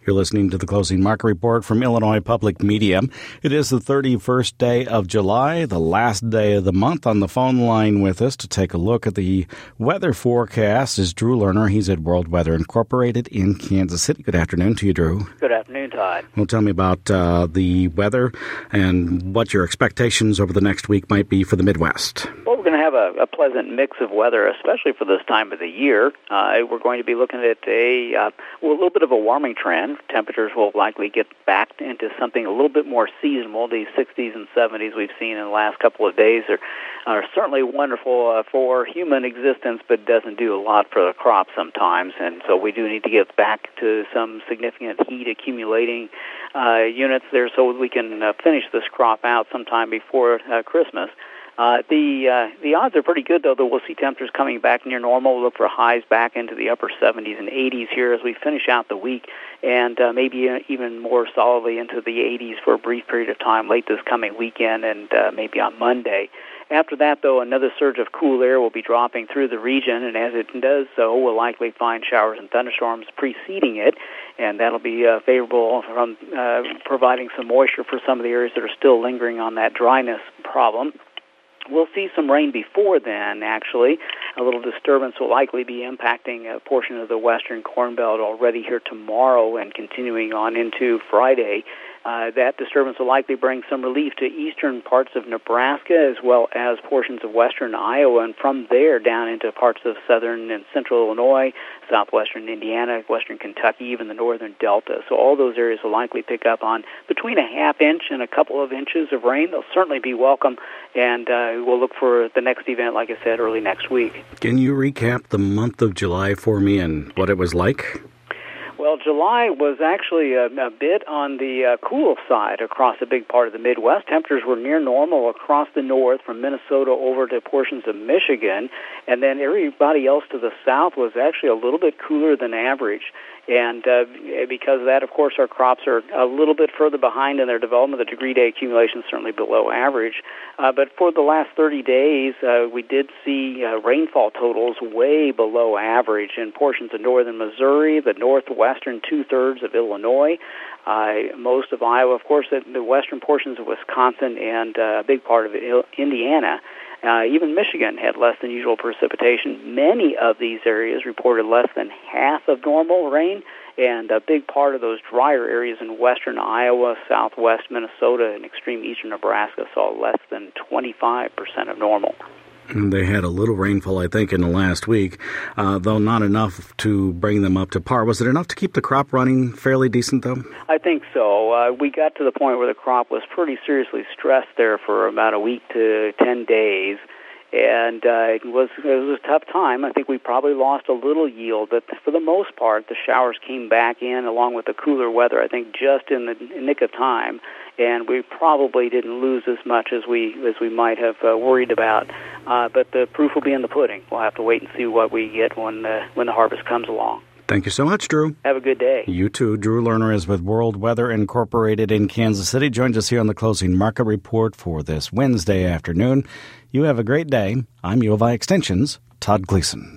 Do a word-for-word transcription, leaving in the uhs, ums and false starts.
You're listening to the Closing Market Report from Illinois Public Media. It is the thirty-first day of July, the last day of the month. On the phone line with us to take a look at the weather forecast is Drew Lerner. He's at World Weather Incorporated in Kansas City. Good afternoon to you, Drew. Good afternoon, Todd. Well, tell me about uh, the weather and what your expectations over the next week might be for the Midwest. Well, we're going to have a, a pleasant mix of weather, especially for this time of the year. Uh, we're going to be looking at a, uh, well, a little bit of a warming trend. Temperatures will likely get back into something a little bit more seasonal. These sixties and seventies we've seen in the last couple of days are, are certainly wonderful uh, for human existence, but doesn't do a lot for the crop sometimes. And so we do need to get back to some significant heat accumulating uh, units there so we can uh, finish this crop out sometime before uh, Christmas. Uh, the uh, the odds are pretty good, though, that we'll see temperatures coming back near normal. We'll look for highs back into the upper seventies and eighties here as we finish out the week, and uh, maybe even more solidly into the eighties for a brief period of time late this coming weekend and uh, maybe on Monday. After that, though, another surge of cool air will be dropping through the region, and as it does so, we'll likely find showers and thunderstorms preceding it, and that'll be uh, favorable from uh, providing some moisture for some of the areas that are still lingering on that dryness problem. We'll see some rain before then, actually. A little disturbance will likely be impacting a portion of the western Corn Belt already here tomorrow and continuing on into Friday. Uh, that disturbance will likely bring some relief to eastern parts of Nebraska as well as portions of western Iowa, and from there down into parts of southern and central Illinois, southwestern Indiana, western Kentucky, even the northern Delta. So all those areas will likely pick up on between a half inch and a couple of inches of rain. They'll certainly be welcome, and uh, we'll look for the next event, like I said, early next week. Can you recap the month of July for me and what it was like? Well, July was actually a, a bit on the uh, cool side across a big part of the Midwest. Temperatures were near normal across the north from Minnesota over to portions of Michigan, and then everybody else to the south was actually a little bit cooler than average. And uh, because of that, of course, our crops are a little bit further behind in their development. The degree-day accumulation is certainly below average. Uh, but for the last thirty days, uh, we did see uh, rainfall totals way below average in portions of northern Missouri, the northwestern two-thirds of Illinois, uh, most of Iowa, of course, the, the western portions of Wisconsin, and uh, a big part of Indiana. Uh, even Michigan had less than usual precipitation. Many of these areas reported less than half of normal rain, and a big part of those drier areas in western Iowa, southwest Minnesota, and extreme eastern Nebraska saw less than twenty-five percent of normal. They had a little rainfall, I think, in the last week, uh, though not enough to bring them up to par. Was it enough to keep the crop running fairly decent, though? I think so. Uh, we got to the point where the crop was pretty seriously stressed there for about a week to ten days. And uh, it was it was a tough time. I think we probably lost a little yield, but for the most part, the showers came back in along with the cooler weather, I think just in the nick of time, and we probably didn't lose as much as we as we might have uh, worried about. Uh, but the proof will be in the pudding. We'll have to wait and see what we get when uh, when the harvest comes along. Thank you so much, Drew. Have a good day. You too. Drew Lerner is with World Weather Incorporated in Kansas City. Joins us here on the Closing Market Report for this Wednesday afternoon. You have a great day. I'm U of I Extension's Todd Gleason.